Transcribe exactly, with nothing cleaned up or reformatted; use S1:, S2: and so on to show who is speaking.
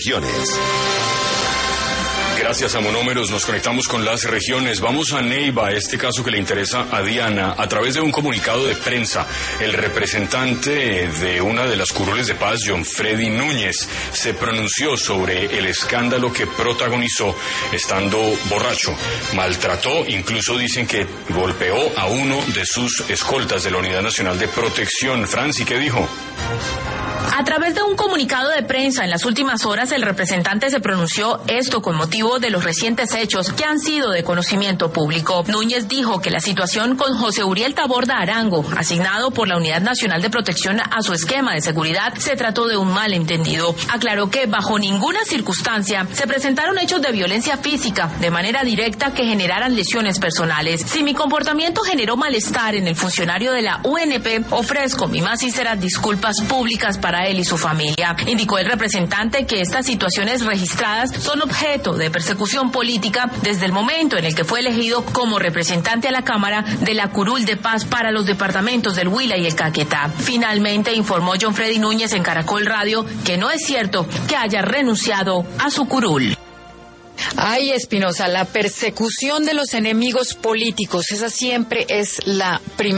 S1: Regiones.
S2: Gracias a Monómeros nos conectamos con las regiones. Vamos a Neiva, este caso que le interesa a Diana. A través de un comunicado de prensa, el representante de una de las curules de paz, John Freddy Núñez, se pronunció sobre el escándalo que protagonizó estando borracho. Maltrató, incluso dicen que golpeó a uno de sus escoltas de la Unidad Nacional de Protección. Franci, ¿qué dijo?
S3: A través de un comunicado de prensa en las últimas horas, el representante se pronunció esto con motivo de los recientes hechos que han sido de conocimiento público. Núñez dijo que la situación con José Uriel Taborda Arango, asignado por la Unidad Nacional de Protección a su esquema de seguridad, se trató de un malentendido. Aclaró que bajo ninguna circunstancia se presentaron hechos de violencia física de manera directa que generaran lesiones personales. Si mi comportamiento generó malestar en el funcionario de la U N P, ofrezco mis más sinceras disculpas públicas para él y su familia. Indicó el representante que estas situaciones registradas son objeto de persecución política desde el momento en el que fue elegido como representante a la Cámara de la Curul de Paz para los departamentos del Huila y el Caquetá. Finalmente informó John Freddy Núñez en Caracol Radio que no es cierto que haya renunciado a su curul.
S4: Ay, Espinosa, la persecución de los enemigos políticos, esa siempre es la primera.